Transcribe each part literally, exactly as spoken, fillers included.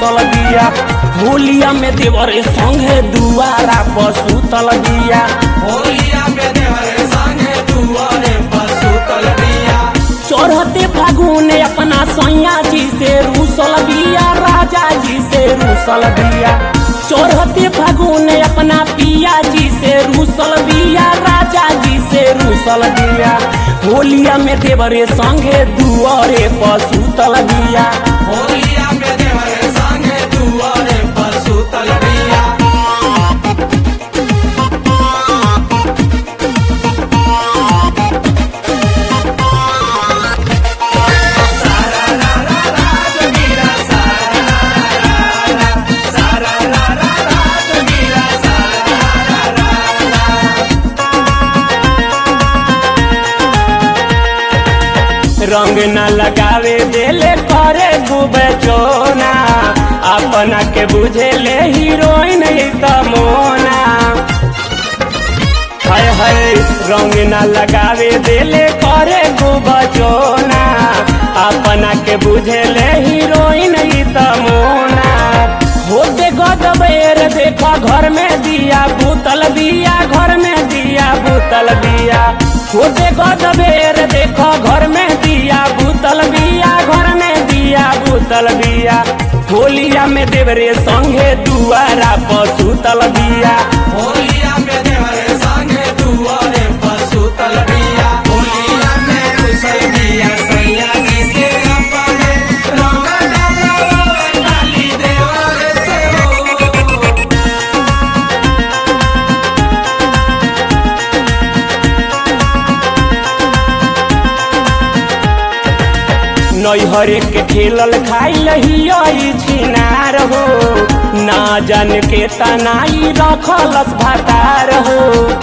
रूसल बिया। होलिया में देवरे संगे दुआरा पर सुतल बिया। होलिया में देवरे संगे दुआरे पर सुतल बिया। चढ़ते फागुन अपना सैया जी से रूसल बिया, राजा जी से रूसल बिया। चढ़ते फागुन अपना पिया जी से रूसल बिया, राजा जी से रूसल बिया। होलिया में देवरे संगे दुआरे पर सुतल बिया। होलिया में देवरे संगे दुआरे पर सुतल बिया। रंग न लगावे देले करे गुबे चोना, अपना के बुझे ले हीरोइन तमोना। हाय हाय रंग न लगावे देले करे गुबे चोना, अपना के बुझे ले हीरोइन तमोना। होते गदबेर देखा घर में दिया बुतल बिया, घर में दिया बुतल बिया। होते गदबेर देखो घर में दिया बुतल बिया, घर में दिया बुतल बिया। होलिया में देवरे संगे दुआरा पर सुतल बिया। होलिया में देवरे संगे दुआरे पर सुतल बिया। होलिया में रूसल बिया सैया जी से अपने रंग डलवावे लाली देवरे से हो। नैहरे के खेलल खाइल ही छिनार हो, ना जान के तनाई रखलस भातार हो।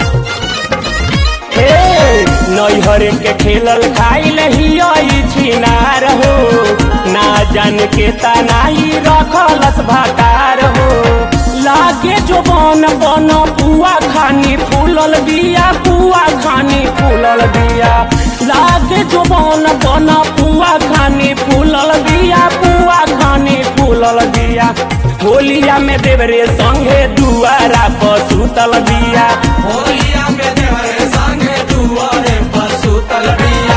ए नैहरे के खेलल खाइल ही छिनार हो, ना जान के तनाई रखलस भातार हो। लागे जो बन बन पुआ खानी फूलल बिया, पुआ खानी फूलल बिया। लागे जो बन बन पुआ खानी फूलल बिया, पुआ खानी फूलल बिया। होलिया में देवरे संगे दुआरा पर सुतल बिया। होलिया में देवरे संगे दुआरे पर सुतल बिया।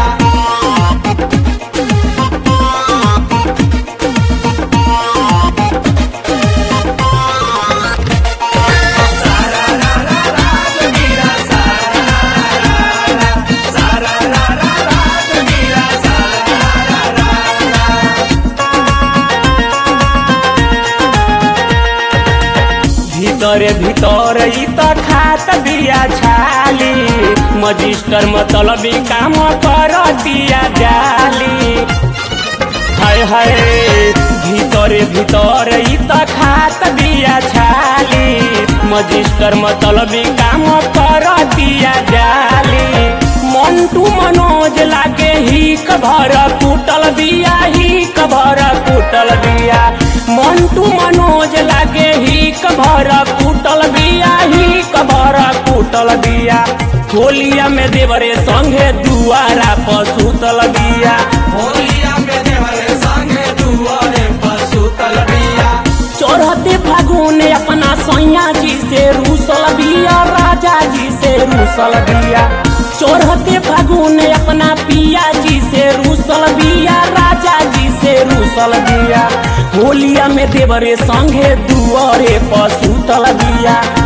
भीतर भीतर ई त खात बिया छाली, मजिस्टर मतलबी काम कर दिया जाली। हाय हाय भीतर भीतर ई त खात बिया छाली, मजिस्टर मतलबी काम कर दिया जाली। मंटू मनोज लागे हिक भर कुटल बिया, हिक भर कुटल बिया। मंटू मनोज लागे हिक भर कुटल बिया, हिक भर कुटल बिया। होलिया में देवरे संगे दुआरा पर सुतल बिया। होलिया में देवरे संगे दुआरे पर सुतल बिया। चढ़ते फागुन अपना सैया जी से रूसल बिया, राजा जी से रूसल बिया। चढ़ते फागुन अपना पिया जी से रूसल बिया, राजा जी से रूसल बिया। होलिया में देवरे संगे दुआरे पर सुतल बिया।